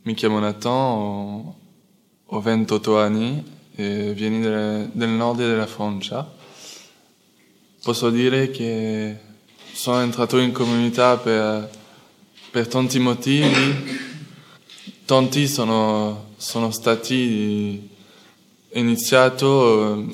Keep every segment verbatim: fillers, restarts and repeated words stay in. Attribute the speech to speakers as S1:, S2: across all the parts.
S1: Mi chiamo Nathan, ho, ho ventotto anni e vieni del, del nord della Francia. Posso dire che sono entrato in comunità per, per tanti motivi. Tanti sono, sono stati iniziato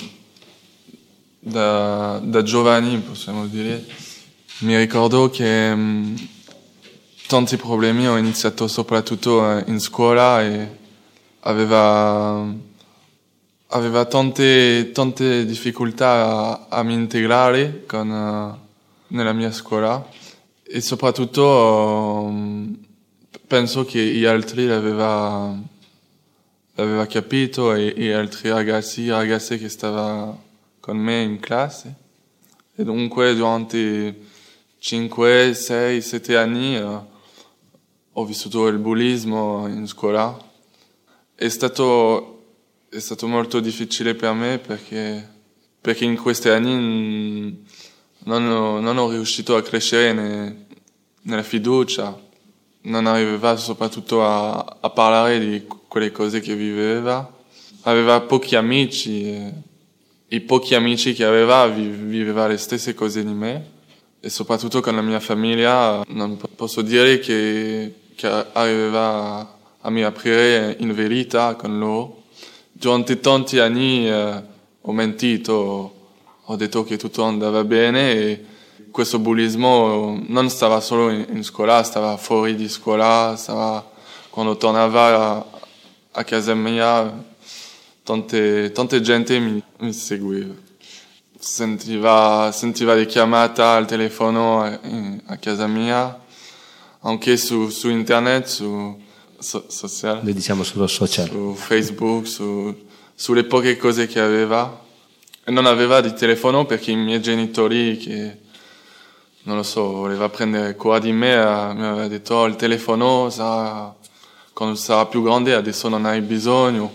S1: da, da giovani, possiamo dire. Mi ricordo che mh, tanti problemi ho iniziato soprattutto in scuola e aveva, aveva tante, tante difficoltà a, a mi integrare con, uh, nella mia scuola e soprattutto um, penso che gli altri l'aveva, l'aveva capito e, e altri ragazzi e ragazze che stavano con me in classe e dunque durante cinque, sei, sette anni uh, ho vissuto il bullismo in scuola. È stato, è stato molto difficile per me perché, perché in questi anni non ho, non ho riuscito a crescere ne, nella fiducia, non arrivava soprattutto a, a parlare di quelle cose che viveva. Aveva pochi amici e i pochi amici che aveva viveva le stesse cose di me e soprattutto con la mia famiglia non posso dire che che arrivava a mi aprire in verità con loro. Durante tanti anni eh, ho mentito, ho detto che tutto andava bene e questo bullismo non stava solo in, in scuola, stava fuori di scuola, stava quando tornava a, a casa mia, tante, tante gente mi, mi seguiva. Sentiva, sentiva le chiamate al telefono a, a casa mia, anche su, su internet, su so, social,
S2: Noi diciamo sullo social,
S1: su Facebook, su, sulle poche cose che aveva. E non aveva di telefono perché i miei genitori, che non lo so, voleva prendere cura di me, mi aveva detto oh, il telefono sarà, quando sarà più grande adesso non hai bisogno.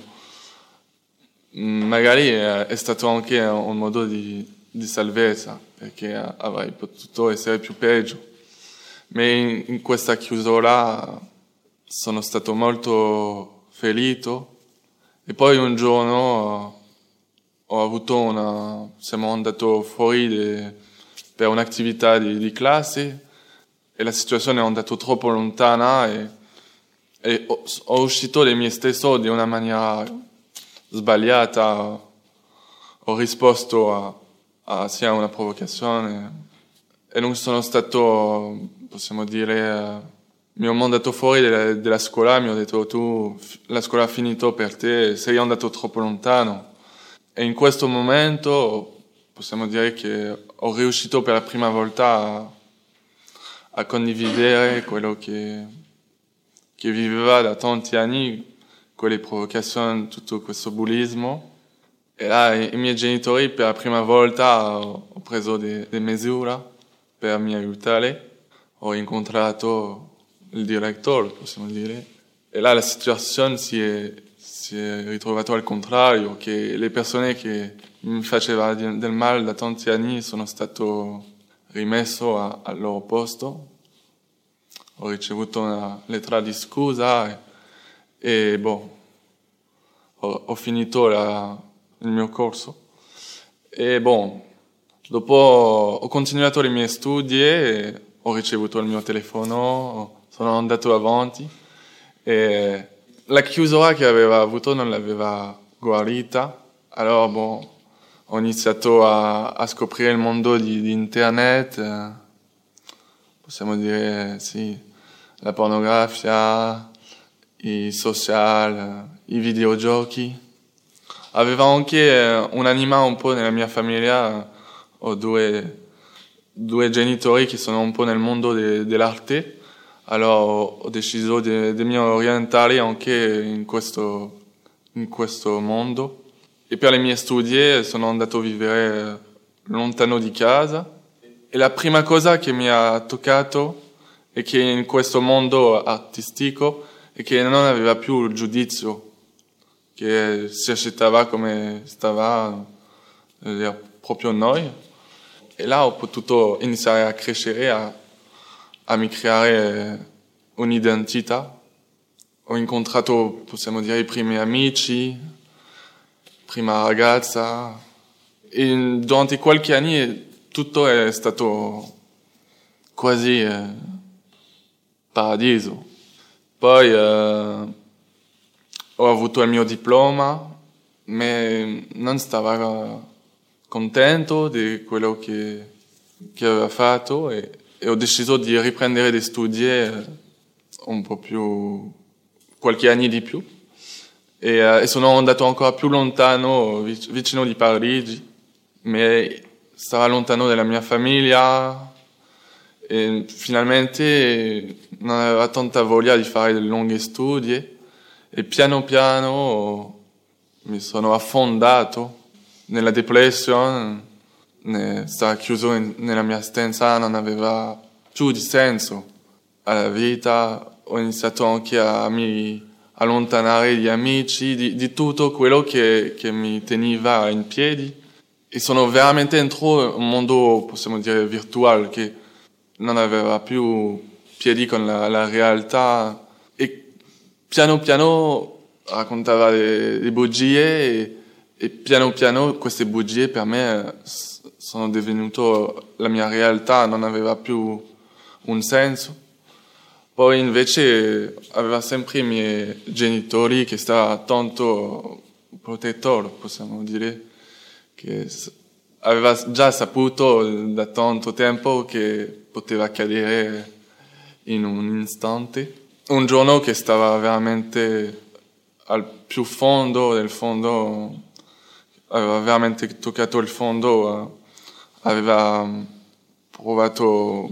S1: Magari è stato anche un modo di, di salvezza perché avrei potuto essere più peggio. Ma in, in questa chiusura sono stato molto ferito e poi un giorno ho avuto una, siamo andati fuori de, per un'attività di, di classe e la situazione è andata troppo lontana e, e ho, ho uscito di me stesso di una maniera sbagliata, ho risposto a, a sia una provocazione e non sono stato, possiamo dire, mi ho mandato fuori della, della scuola, mi ho detto tu la scuola ha finito per te, sei andato troppo lontano. E in questo momento possiamo dire che ho riuscito per la prima volta a, a condividere quello che, che viveva da tanti anni, quelle provocazioni, tutto questo bullismo. E là i, i miei genitori per la prima volta ho, ho preso delle misure per mi aiutare. Ho incontrato il direttore, possiamo dire, e là la situazione si è, si è ritrovata al contrario, che le persone che mi facevano del male da tanti anni sono stato rimesso a, al loro posto. Ho ricevuto una lettera di scusa e, e boh, ho, ho finito la, il mio corso e boh, dopo ho continuato i miei studi e ho ricevuto il mio telefono, sono andato avanti e la chiusura che aveva avuto non l'aveva guarita. Allora boh, ho iniziato a, a scoprire il mondo di, di internet, eh, possiamo dire sì, la pornografia, i social, i videogiochi. Avevo anche un'anima un po' nella mia famiglia, ho due, due genitori che sono un po' nel mondo de, dell'arte, allora ho, ho deciso di, di mi orientare anche in questo, in questo mondo. E per le mie studi sono andato a vivere lontano di casa e la prima cosa che mi ha toccato è che in questo mondo artistico è che non aveva più il giudizio, che si accettava come stava eh, proprio noi. E là ho potuto iniziare a crescere, a, a mi creare un'identità, ho incontrato, possiamo dire, i primi amici, prima ragazza, e durante qualche anno tutto è stato quasi eh, paradiso. Poi eh, ho avuto il mio diploma, ma non stavo contento di quello che, che avevo fatto e, e ho deciso di riprendere di studiare un po' più, qualche anno di più. E, uh, e sono andato ancora più lontano, vic- vicino di Parigi, ma stavo lontano dalla mia famiglia e finalmente non avevo tanta voglia di fare dei lunghi studi e piano piano mi sono affondato nella depressione, ne, stavo chiuso in, nella mia stanza, non aveva più di senso alla vita, ho iniziato anche a mi allontanare gli amici, di, di tutto quello che, che mi teneva in piedi e sono veramente dentro un mondo, possiamo dire, virtuale che non aveva più piedi con la, la realtà e piano piano raccontava le, le bugie e, e piano piano queste bugie per me sono divenute la mia realtà, non aveva più un senso. Poi invece aveva sempre i miei genitori che stavano tanto protettori, possiamo dire, che aveva già saputo da tanto tempo che poteva cadere in un istante. Un giorno che stava veramente al più fondo del fondo, aveva veramente toccato il fondo, aveva provato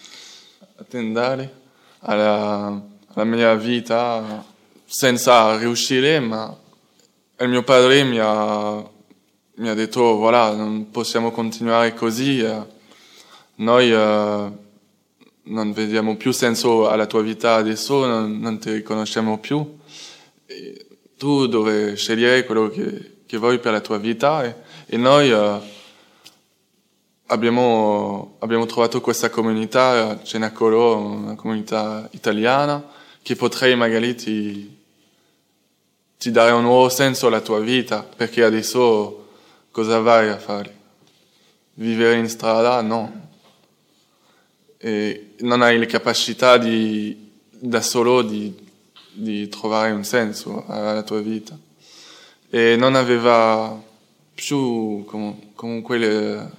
S1: a tendere alla, alla mia vita senza riuscire, ma il mio padre mi ha, mi ha detto voilà, non possiamo continuare così, noi eh, non vediamo più senso alla tua vita adesso, non, non ti riconosciamo più, e tu devi scegliere quello che, che vuoi per la tua vita e, e noi eh, Abbiamo, abbiamo trovato questa comunità, Cenacolo, una comunità italiana, che potrei magari ti, ti dare un nuovo senso alla tua vita, perché adesso cosa vai a fare? Vivere in strada? No. E non hai le capacità di, da solo di, di trovare un senso alla tua vita. E non aveva più com- comunque le,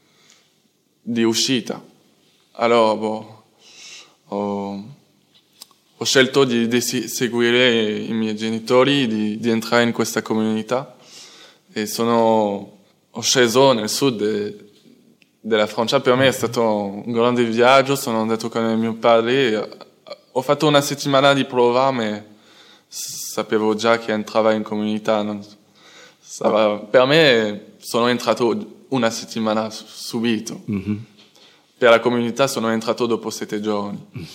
S1: di uscita. Allora boh, ho, ho scelto di, di seguire i miei genitori, di, di entrare in questa comunità e sono, ho sceso nel sud de, della Francia. Per me è stato un grande viaggio, sono andato con mio padre, ho fatto una settimana di prova, ma sapevo già che entrava in comunità. Non, per me sono entrato una settimana subito. Mm-hmm. Per la comunità sono entrato dopo sette giorni. Mm.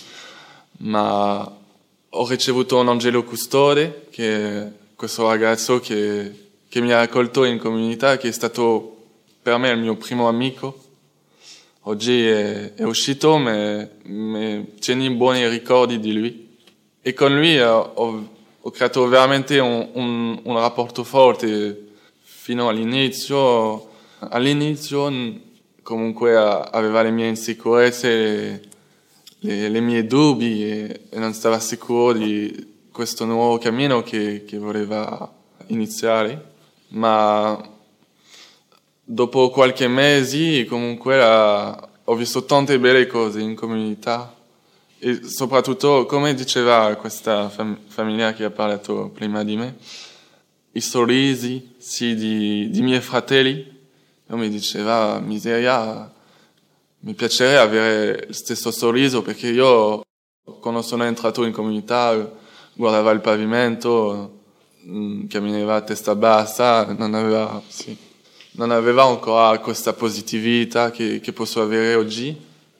S1: Ma ho ricevuto un angelo custode, che è questo ragazzo che, che mi ha accolto in comunità, che è stato per me il mio primo amico. Oggi è, è uscito, ma, ma tieni buoni ricordi di lui. E con lui ho, ho creato veramente un, un, un rapporto forte fino all'inizio. All'inizio comunque aveva le mie insicurezze, le, le mie dubbi e, e non stava sicuro di questo nuovo cammino che, che voleva iniziare. Ma dopo qualche mese comunque la, ho visto tante belle cose in comunità e soprattutto, come diceva questa fam- famiglia che ha parlato prima di me, i sorrisi sì, di, di miei fratelli. Io mi diceva, miseria, mi piacerebbe avere il stesso sorriso, perché io, quando sono entrato in comunità, guardava il pavimento, camminava a testa bassa, non aveva, sì, non aveva ancora questa positività che, che posso avere oggi.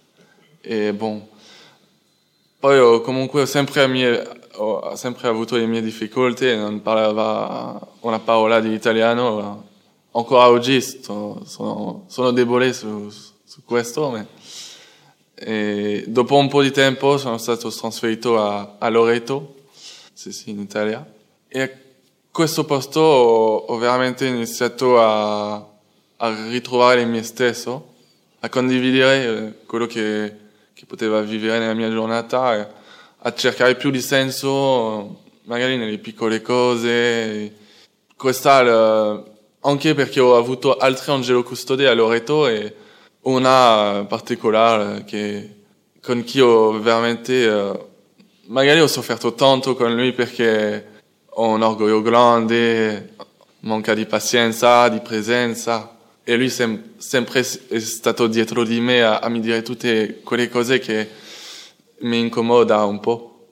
S1: E bon, poi ho, comunque ho sempre, mie, ho sempre avuto le mie difficoltà, non parlava una parola di italiano. Ancora oggi sono, sono, sono debole su, su questo, ma e dopo un po' di tempo sono stato trasferito a, a Loreto, sì, sì, in Italia. E a questo posto ho veramente iniziato a, a ritrovare me stesso, a condividere quello che, che poteva vivere nella mia giornata, e a cercare più di senso magari nelle piccole cose. Questa, anche perché ho avuto altri angelo custode a Loreto e una particolare che, con chi ho veramente, magari ho sofferto tanto con lui perché ho un orgoglio grande, manca di pazienza, di presenza, e lui sem- sempre è stato dietro di me a, a mi dire tutte quelle cose che mi incomoda un po',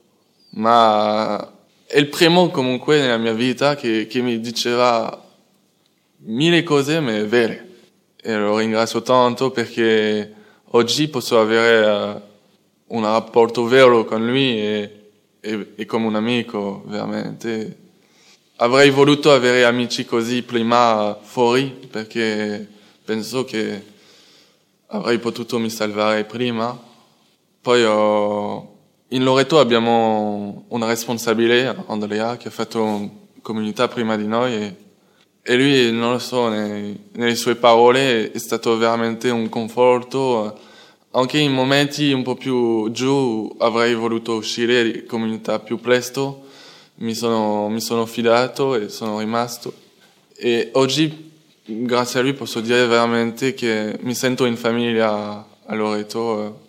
S1: ma è il primo comunque nella mia vita che, che mi diceva mille cose ma vere, e lo ringrazio tanto perché oggi posso avere uh, un rapporto vero con lui e, e, e come un amico veramente. Avrei voluto avere amici così prima fuori, perché penso che avrei potuto mi salvare prima. Poi ho, in Loreto abbiamo un responsabile, Andrea, che ha fatto comunità prima di noi e, e lui, non lo so, nei, nelle sue parole è stato veramente un conforto. Anche in momenti un po' più giù avrei voluto uscire di comunità più presto. Mi sono, mi sono fidato e sono rimasto. E oggi, grazie a lui, posso dire veramente che mi sento in famiglia a Loreto.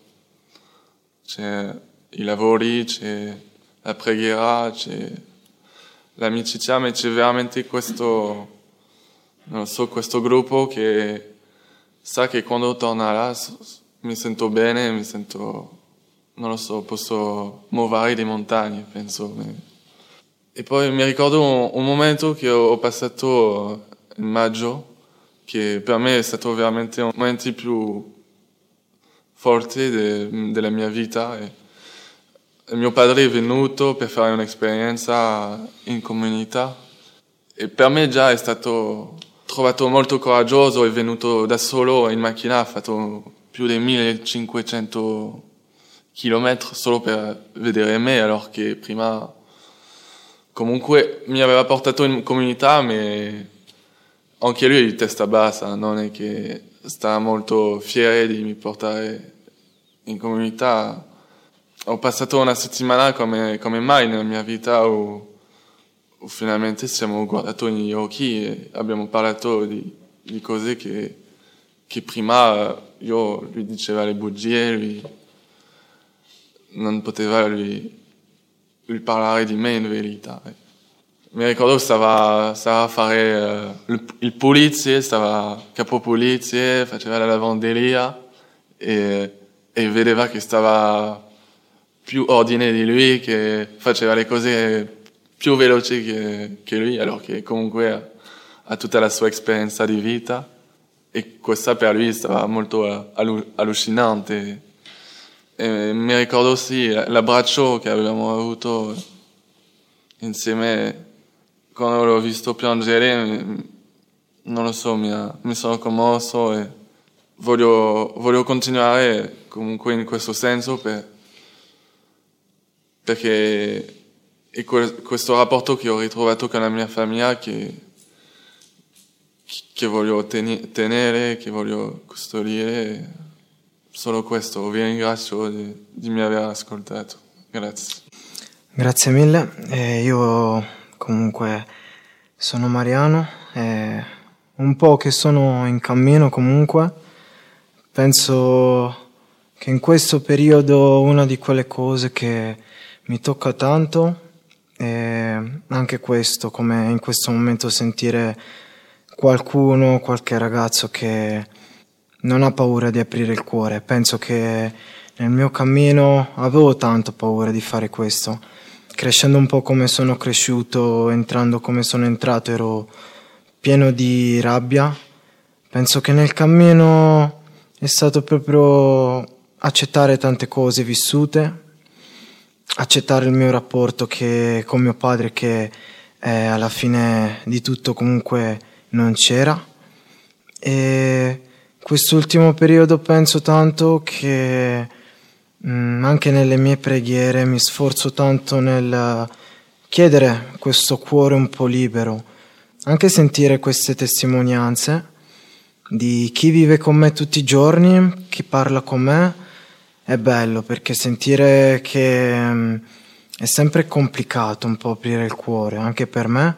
S1: C'è i lavori, c'è la preghiera, c'è l'amicizia, ma c'è veramente questo, non so, questo gruppo che sa che quando torna là mi sento bene, mi sento, non lo so, posso muovere le montagne, penso. E poi mi ricordo un, un momento che ho passato in maggio, che per me è stato veramente un momento più forte de, della mia vita. E, e mio padre è venuto per fare un'esperienza in comunità e per me già è stato trovato molto coraggioso, è venuto da solo in macchina, ha fatto più di millecinquecento chilometri solo per vedere me, allora che prima comunque mi aveva portato in comunità, ma anche lui è di testa bassa, non è che sta molto fiero di mi portare in comunità. Ho passato una settimana come, come mai nella mia vita, o, o finalmente siamo guardati negli occhi e abbiamo parlato di, di cose che, che prima io lui diceva le bugie, lui non poteva lui lui parlare di me in verità. Mi ricordo che stava, stava a fare uh, il, il pulizia, stava capo pulizia, faceva la lavanderia e, e vedeva che stava più ordine di lui, che faceva le cose più veloci che, che lui, allora che comunque ha, ha tutta la sua esperienza di vita e questa per lui stava molto allucinante. E mi ricordo sì l'abbraccio che avevamo avuto insieme quando l'ho visto piangere, non lo so, mi, ha, mi sono commosso e voglio, voglio continuare comunque in questo senso per, perché è questo rapporto che ho ritrovato con la mia famiglia che, che voglio tenere, che voglio custodire. Solo questo, vi ringrazio di, di mi aver ascoltato. Grazie.
S2: Grazie mille. Eh, io comunque sono Mariano, eh, un po' che sono in cammino comunque. Penso che in questo periodo una di quelle cose che mi tocca tanto è anche questo, come in questo momento sentire qualcuno, qualche ragazzo che non ha paura di aprire il cuore. Penso che nel mio cammino avevo tanto paura di fare questo. Crescendo un po' come sono cresciuto, entrando come sono entrato, ero pieno di rabbia. Penso che nel cammino è stato proprio accettare tante cose vissute, accettare il mio rapporto che, con mio padre che eh, alla fine di tutto comunque non c'era. E quest'ultimo periodo penso tanto che mh, anche nelle mie preghiere mi sforzo tanto nel chiedere questo cuore un po' libero, anche sentire queste testimonianze di chi vive con me tutti i giorni, chi parla con me, è bello, perché sentire che um, è sempre complicato un po' aprire il cuore, anche per me,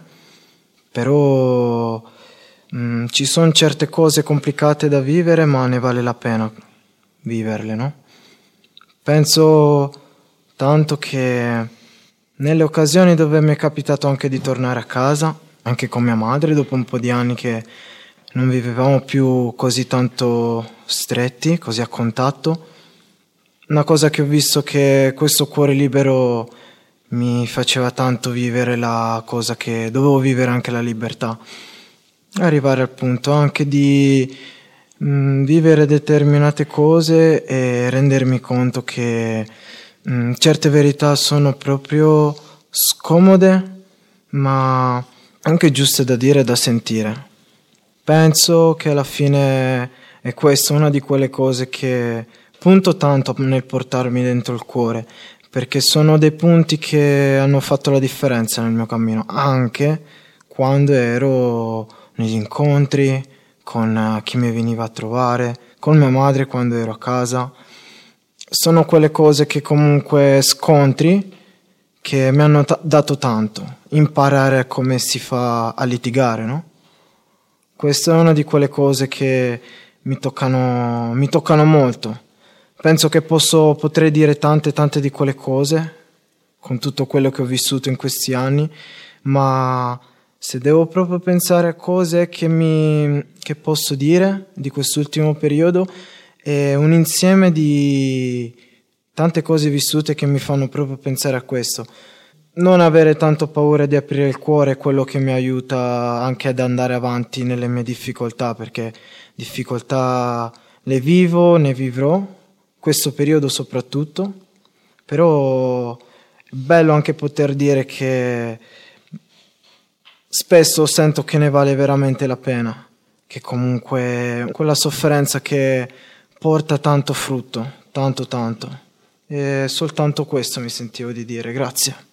S2: però um, ci sono certe cose complicate da vivere, ma ne vale la pena viverle, no? Penso tanto che nelle occasioni dove mi è capitato anche di tornare a casa, anche con mia madre, dopo un po' di anni che non vivevamo più così tanto stretti, così a contatto, una cosa che ho visto che questo cuore libero mi faceva tanto vivere la cosa che dovevo vivere, anche la libertà. Arrivare al punto anche di mh, vivere determinate cose e rendermi conto che mh, certe verità sono proprio scomode, ma anche giuste da dire e da sentire. Penso che alla fine è questa una di quelle cose che punto tanto nel portarmi dentro il cuore, perché sono dei punti che hanno fatto la differenza nel mio cammino, anche quando ero negli incontri, con chi mi veniva a trovare, con mia madre quando ero a casa. Sono quelle cose che comunque scontri che mi hanno t- dato tanto, imparare come si fa a litigare, no? Questa è una di quelle cose che mi toccano, mi toccano molto. Penso che posso, potrei dire tante tante di quelle cose con tutto quello che ho vissuto in questi anni, ma se devo proprio pensare a cose che, mi, che posso dire di quest'ultimo periodo, è un insieme di tante cose vissute che mi fanno proprio pensare a questo. Non avere tanto paura di aprire il cuore è quello che mi aiuta anche ad andare avanti nelle mie difficoltà, perché difficoltà le vivo, ne vivrò, questo periodo soprattutto, però è bello anche poter dire che spesso sento che ne vale veramente la pena, che comunque quella sofferenza che porta tanto frutto, tanto tanto, e soltanto questo mi sentivo di dire. Grazie.